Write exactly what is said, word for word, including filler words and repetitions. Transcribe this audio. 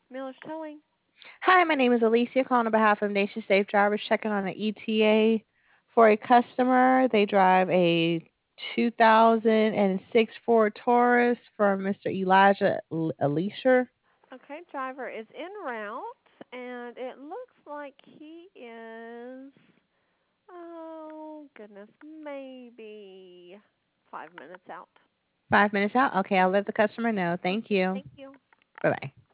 Miller's Towing. Hi, my name is Alicia calling on behalf of Nation Safe Drivers checking on an E T A for a customer. They drive a two thousand six Ford Taurus for Mister Elijah L- Elisha. Okay, driver is en route, and it looks like he is, oh goodness, maybe five minutes out. Five minutes out. Okay, I'll let the customer know. Mm, Thank you. Thank you. Bye bye.